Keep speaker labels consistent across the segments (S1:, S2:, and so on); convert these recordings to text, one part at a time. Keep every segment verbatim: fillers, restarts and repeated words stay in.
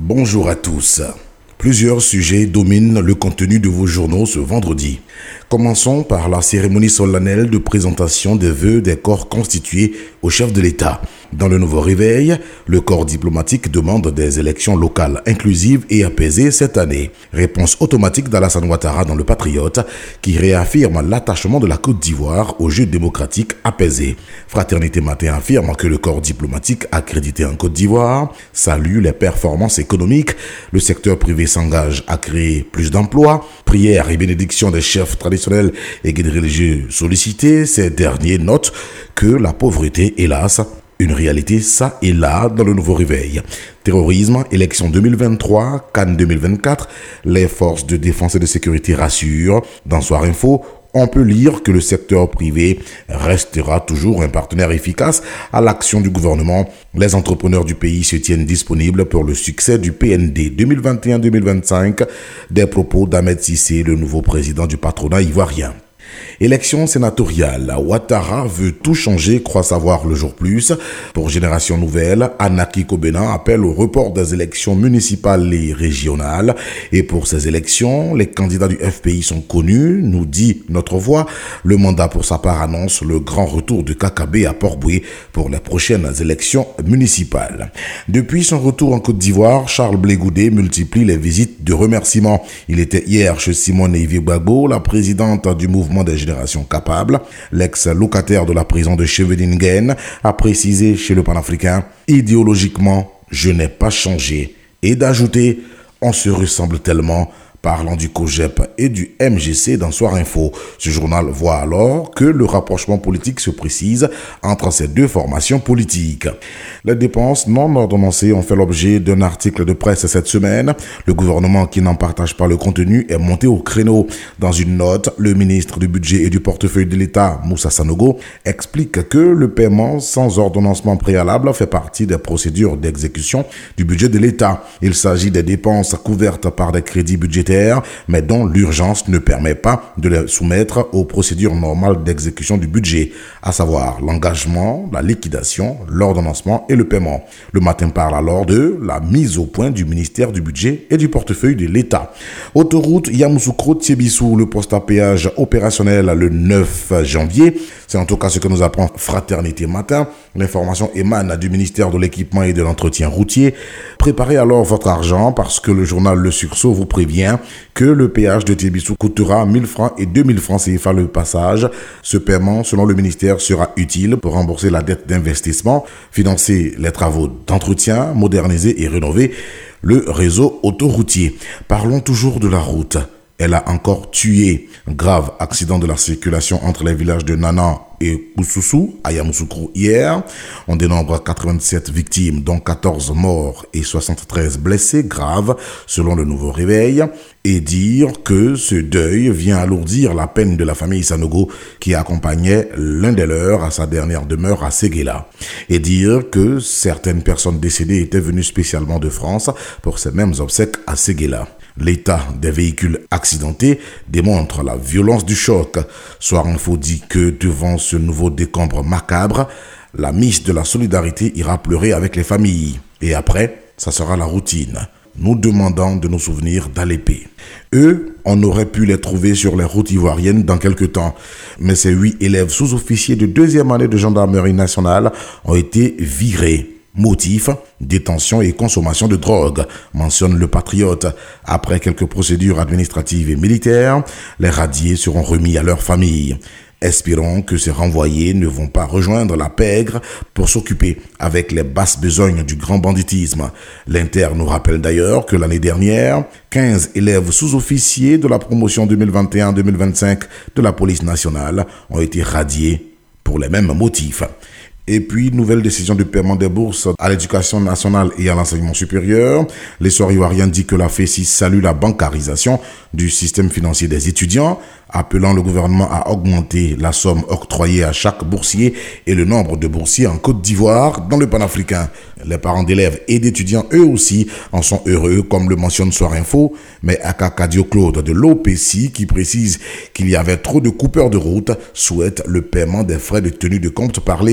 S1: Bonjour à tous. Plusieurs sujets dominent le contenu de vos journaux ce vendredi. Commençons par la cérémonie solennelle de présentation des vœux des corps constitués au chef de l'État. Dans le nouveau réveil, le corps diplomatique demande des élections locales inclusives et apaisées cette année. Réponse automatique d'Alassane Ouattara dans le Patriote, qui réaffirme l'attachement de la Côte d'Ivoire au jeu démocratique apaisé. Fraternité Matin affirme que le corps diplomatique accrédité en Côte d'Ivoire salue les performances économiques. Le secteur privé s'engage à créer plus d'emplois. Prières et bénédictions des chefs traditionnels et guides religieux sollicités. Ces derniers notent que la pauvreté, hélas, une réalité ça et là dans le nouveau réveil. Terrorisme, élection deux mille vingt-trois, Cannes deux mille vingt-quatre, les forces de défense et de sécurité rassurent. Dans Soir Info, on peut lire que le secteur privé restera toujours un partenaire efficace à l'action du gouvernement. Les entrepreneurs du pays se tiennent disponibles pour le succès du P N D deux mille vingt et un deux mille vingt-cinq, des propos d'Ahmed Cissé, le nouveau président du patronat ivoirien. Élection sénatoriale, Ouattara veut tout changer, croit savoir le jour plus. Pour Génération Nouvelle, Anaki Kobena appelle au report des élections municipales et régionales. Et pour ces élections, les candidats du F P I sont connus, nous dit Notre Voix. Le mandat pour sa part annonce le grand retour de Kakabé à Port-Boué pour les prochaines élections municipales. Depuis son retour en Côte d'Ivoire, Charles Blé Goudé multiplie les visites de remerciements. Il était hier chez Simone Eivie Gbagbo, la présidente du mouvement des générations capables. L'ex-locataire de la prison de Cheveningen a précisé chez le Panafricain « Idéologiquement, je n'ai pas changé » et d'ajouter « On se ressemble tellement » parlant du COGEP et du M G C dans Soir Info. Ce journal voit alors que le rapprochement politique se précise entre ces deux formations politiques. Les dépenses non ordonnancées ont fait l'objet d'un article de presse cette semaine. Le gouvernement qui n'en partage pas le contenu est monté au créneau. Dans une note, le ministre du Budget et du Portefeuille de l'État, Moussa Sanogo, explique que le paiement sans ordonnancement préalable fait partie des procédures d'exécution du budget de l'État. Il s'agit des dépenses couvertes par des crédits budgétaires mais dont l'urgence ne permet pas de les soumettre aux procédures normales d'exécution du budget, à savoir l'engagement, la liquidation, l'ordonnancement et le paiement. Le Matin parle alors de la mise au point du ministère du Budget et du Portefeuille de l'État. Autoroute Yamoussoukro-Tiebissou, le poste à péage opérationnel le neuf janvier. C'est en tout cas ce que nous apprend Fraternité Matin. L'information émane du ministère de l'Équipement et de l'Entretien routier. Préparez alors votre argent parce que le journal Le Sursaut vous prévient que le péage de Tiebissou coûtera mille francs et deux mille francs C F A le passage. Ce paiement, selon le ministère, sera utile pour rembourser la dette d'investissement, financer les travaux d'entretien, moderniser et rénover le réseau autoroutier. Parlons toujours de la route. Elle a encore tué. Grave accident de la circulation entre les villages de Nana et Koussoussou à Yamoussoukro hier. On dénombre quatre-vingt-sept victimes, dont quatorze morts et soixante-treize blessés graves, selon le nouveau réveil. Et dire que ce deuil vient alourdir la peine de la famille Sanogo qui accompagnait l'un des leurs à sa dernière demeure à Séguéla. Et dire que certaines personnes décédées étaient venues spécialement de France pour ces mêmes obsèques à Séguéla. L'état des véhicules accidentés démontre la violence du choc. Soir Info dit que devant ce nouveau décombre macabre, la miss de la solidarité ira pleurer avec les familles. Et après, ça sera la routine. Nous demandons de nous souvenir d'Alépé. Eux, on aurait pu les trouver sur les routes ivoiriennes dans quelques temps. Mais ces huit élèves sous-officiers de deuxième année de gendarmerie nationale ont été virés. Motif, détention et consommation de drogue, mentionne le Patriote. Après quelques procédures administratives et militaires, les radiés seront remis à leur famille. Espérons que ces renvoyés ne vont pas rejoindre la pègre pour s'occuper avec les basses besognes du grand banditisme. L'Inter nous rappelle d'ailleurs que l'année dernière, quinze élèves sous-officiers de la promotion deux mille vingt et un deux mille vingt-cinq de la police nationale ont été radiés pour les mêmes motifs. Et puis, nouvelle décision de paiement des bourses à l'éducation nationale et à l'enseignement supérieur. L'essor ivoirien dit que la F E S I salue la bancarisation du système financier des étudiants, appelant le gouvernement à augmenter la somme octroyée à chaque boursier et le nombre de boursiers en Côte d'Ivoire dans le Panafricain. Les parents d'élèves et d'étudiants, eux aussi, en sont heureux, comme le mentionne Soir Info, mais Akakadio Claude de l'O P C I, qui précise qu'il y avait trop de coupeurs de route, souhaite le paiement des frais de tenue de compte par l'État.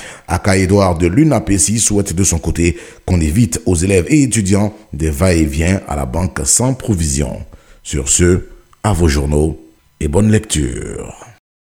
S1: Aka Edouard de l'U N A P C I souhaite de son côté qu'on évite aux élèves et étudiants des va-et-vient à la banque sans provision. Sur ce, à vos journaux et bonne lecture.